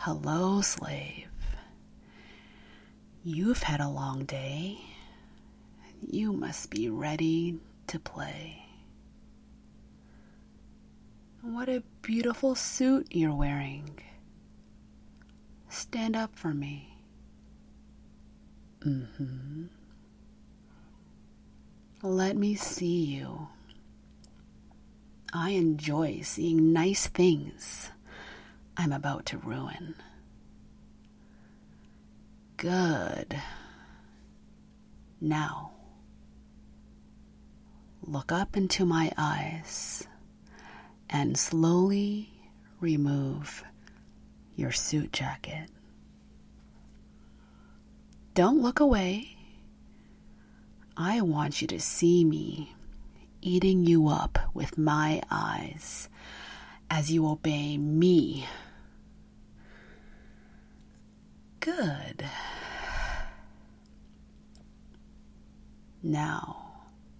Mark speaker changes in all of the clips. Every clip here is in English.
Speaker 1: Hello, slave. You've had a long day. You must be ready to play. What a beautiful suit you're wearing. Stand up for me. Let me see you. I enjoy seeing nice things I'm about to ruin. Good. Now, look up into my eyes and slowly remove your suit jacket. Don't look away. I want you to see me eating you up with my eyes as you obey me. Good. Now,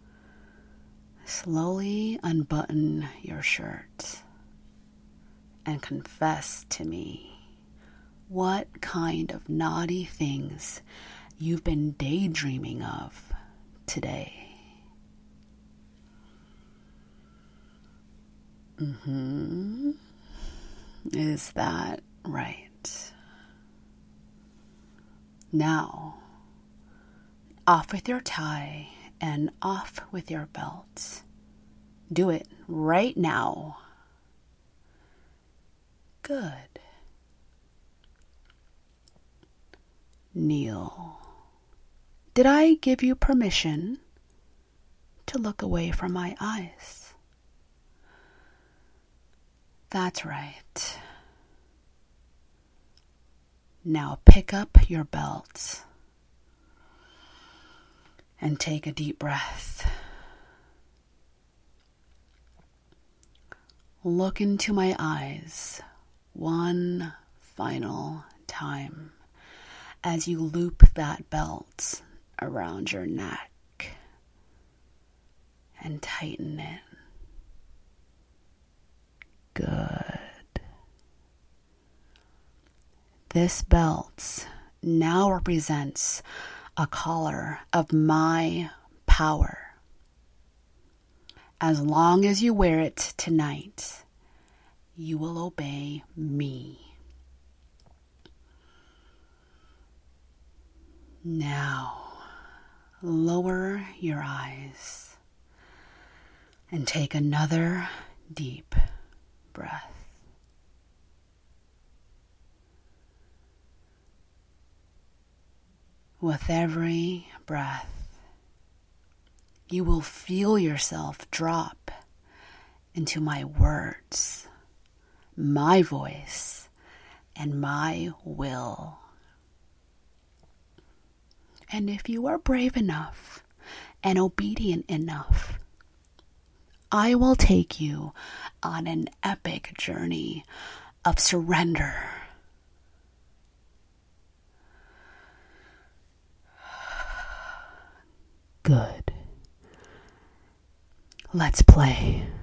Speaker 1: slowly unbutton your shirt and confess to me what kind of naughty things you've been daydreaming of today. Is that right? Now, off with your tie and off with your belt. Do it right now. Good. Kneel. Did I give you permission to look away from my eyes? That's right. Now pick up your belt and take a deep breath. Look into my eyes one final time as you loop that belt around your neck and tighten it. Good. This belt now represents a collar of my power. As long as you wear it tonight, you will obey me. Now, lower your eyes and take another deep breath. With every breath, you will feel yourself drop into my words, my voice, and my will. And if you are brave enough and obedient enough, I will take you on an epic journey of surrender. Good. Let's play.